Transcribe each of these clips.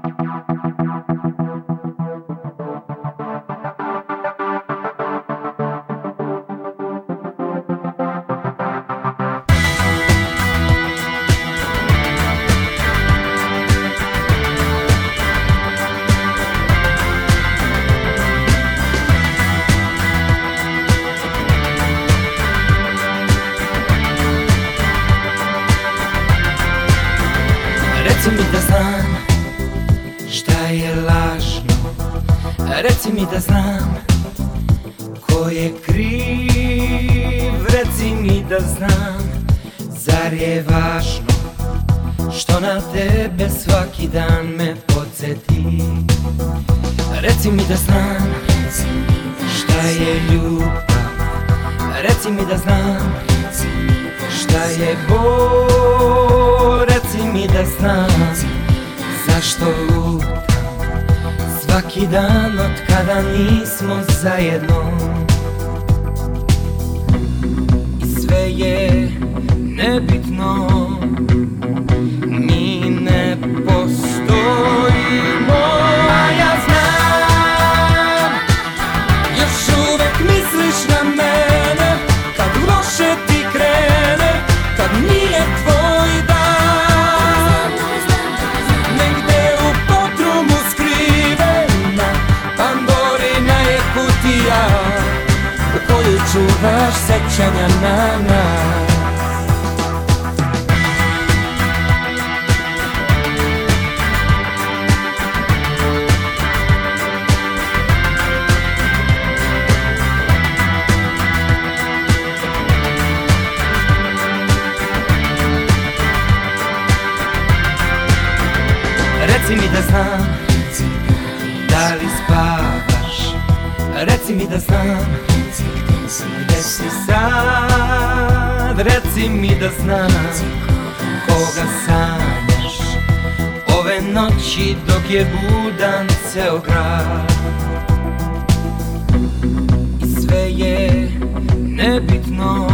Reci mi da znam šta je lažno, reci mi da znam ko je kriv, reci mi da znam zar je važno što na tebe svaki dan me podsjeti. Reci mi da znam šta je ljubav, reci mi da znam šta je bol, reci mi da znam zašto lutam svaki dan od kada nismo zajedno. I sve je nebitno, mi ne postojimo. A ja znam, još uvek misliš na mene kad loše ti krene, kad nije tvoj dan. Negde u podrumu skrivena Pandorina je kutija u kojoj čuvaš sećanja na nas. Reci mi da znam da li spavaš, reci mi da znam gde si sad, reci mi da znam koga sanjaš ove noći dok je budan ceo grad. I sve je nebitno,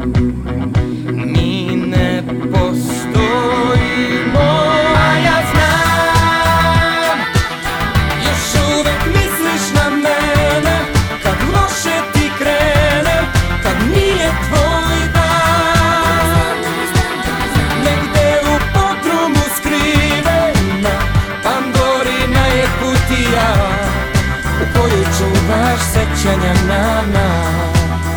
mi ne postojimo. A ja znam, još uvek misliš na mene kad loše ti krene, kad nije tvoj dan. Negde u podrumu skrivena Pandorina je kutija u kojoj čuvaš sećanja na nas.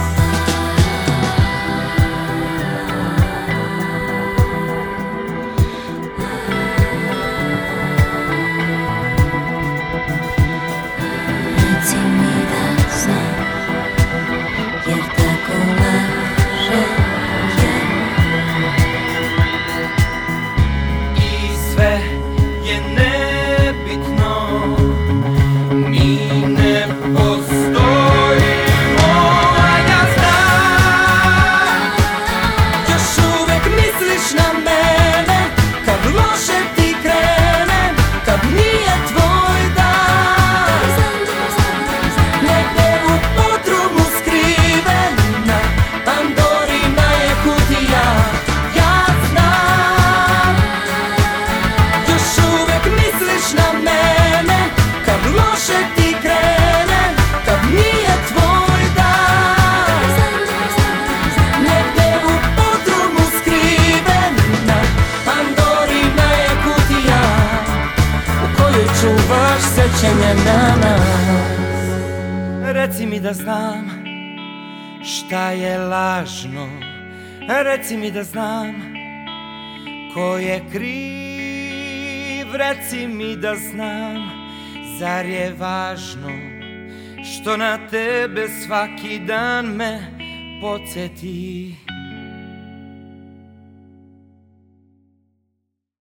Sećanja na nas. Reci mi da znam šta je lažno, reci mi da znam ko je kriv, reci mi da znam zar je važno što na tebe svaki dan me podsjeti.